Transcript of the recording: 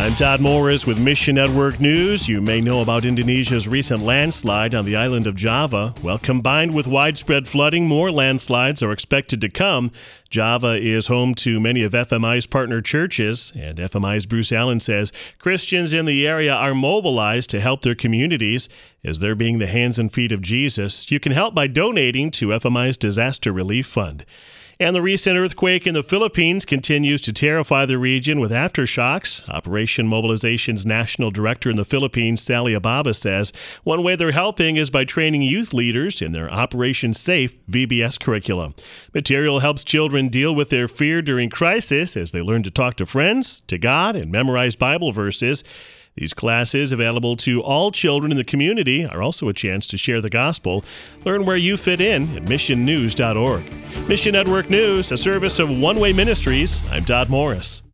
I'm Todd Morris with Mission Network News. You may know about Indonesia's recent landslide on the island of Java. Well, combined with widespread flooding, more landslides are expected to come. Java is home to many of FMI's partner churches, and FMI's Bruce Allen says Christians in the area are mobilized to help their communities as they're being the hands and feet of Jesus. You can help by donating to FMI's Disaster Relief Fund. And the recent earthquake in the Philippines continues to terrify the region with aftershocks. Operation Mobilization's national director in the Philippines, Sally Ababa, says one way they're helping is by training youth leaders in their Operation Safe VBS curriculum. Material helps children deal with their fear during crisis as they learn to talk to friends, to God, and memorize Bible verses. These classes, available to all children in the community, are also a chance to share the gospel. Learn where you fit in at missionnews.org. Mission Network News, a service of One Way Ministries. I'm Todd Morris.